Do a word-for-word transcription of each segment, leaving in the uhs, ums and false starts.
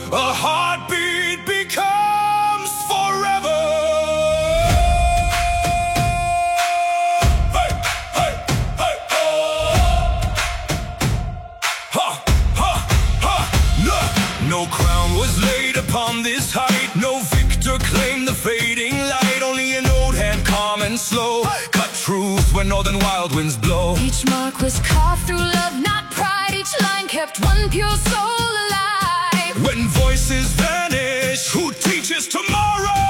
a heartbeat becomes forever. Hey, hey, hey, oh. Ha, ha, ha. No, no crown was laid upon this height, no victor claimed the fading light. Only an old hand, calm and slow, cut truth when northern wild winds blow. Each mark was carved through love, not pride. Each line kept one pure soul alive. When voices vanish, who teaches tomorrow?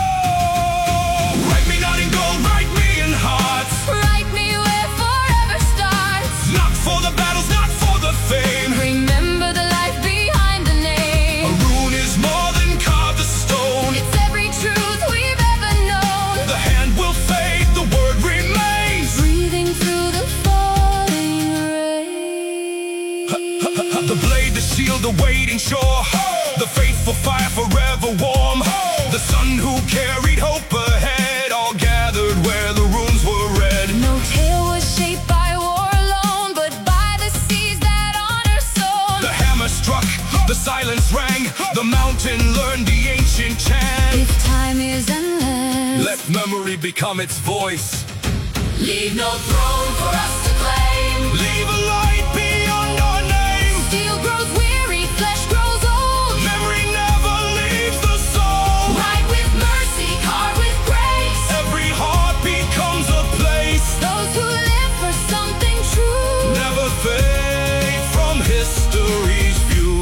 Write me not in gold, write me in hearts. Write me where forever starts. Not for the battles, not for the fame. Remember the life behind the name. A rune is more than carved the stone. It's every truth we've ever known. The hand will fade, the word remains. Breathing through the falling rain. The blade, the shield, the waiting shore. The faithful fire forever warm. The son who carried hope ahead, all gathered where the runes were read. No tale was shaped by war alone, but by the seas that honor sown. The hammer struck, the silence rang. The mountain learned the ancient chant. If time is endless, Let memory become its voice. leave no throne for us to claim. Leave a light beyond our name. Steel grows weary, flesh grows old. Memory never leaves the soul. Write with mercy, carve with grace. Every heart becomes a place. Those who live for something true Never fade from history's view.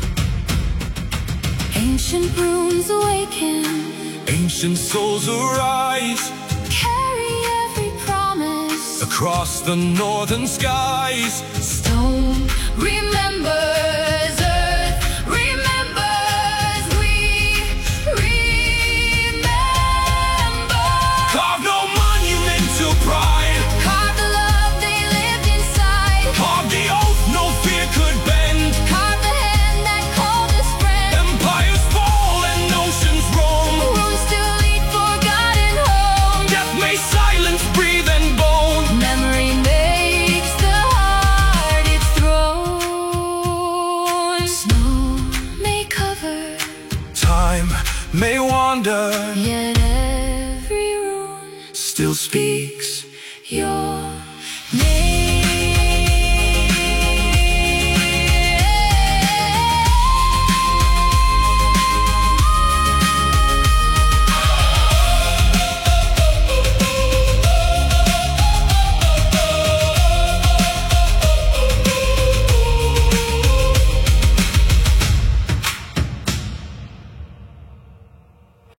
Ancient runes awaken, Ancient souls arise carry every promise. across the northern skies. Stone remembers, earth remembers, we remember. Carve no monument to pride. Carve the love they lived inside. Carve the oath no fear could bend. Carve the hand that called us friend. Empires fall and oceans roam. Runes still lead forgotten home. Death may silence, breathe and bone. Memory makes the heart its throne. Snow may cover, Time may wander, yet every rune still speaks your name.